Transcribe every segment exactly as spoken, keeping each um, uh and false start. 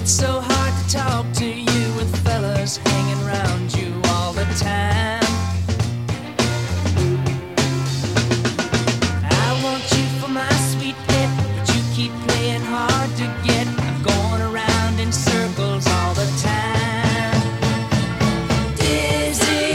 It's so hard to talk to you with fellas hanging around you all the time. I want you for my sweet pet, but you keep playing hard to get. I'm going around in circles all the time. Dizzy,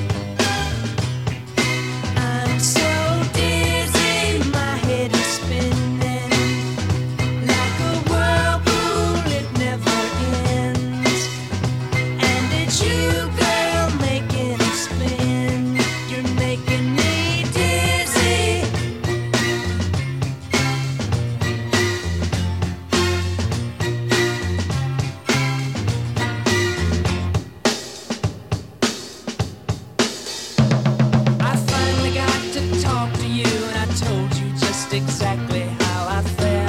I'm so dizzy, my head is spinning like a whirlpool, it never ends. And it's you, girl, making it spin. You're making me dizzy. I finally got to talk to you, and I told you just exactly how I felt.